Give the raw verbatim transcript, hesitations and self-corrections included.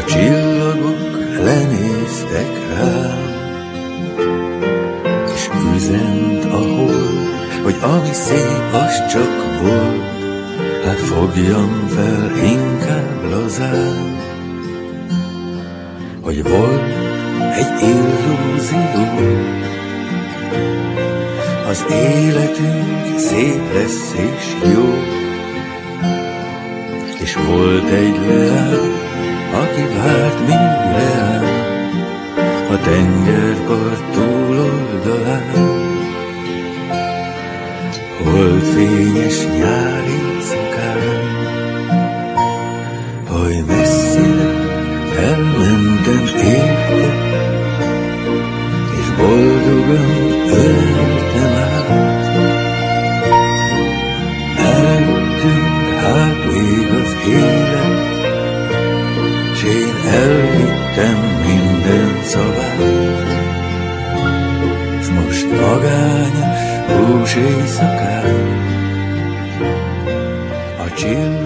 A csillagok lenéztek rám, és üzent a hold, hogy ami szép, az csak volt. Hát fogjam fel inkább lazán, hogy volt egy illúzió. Az életünk szép lesz és jó, és volt egy leány, aki várt mind reám a tengerpart túloldalán. Volt fényes nyári szakán, hogy messzire elmentem érte, és boldogan öleltem át. Előttünk hát még az élet, s én elvittem minden szavát, s most magányos hús éjszakán a csillag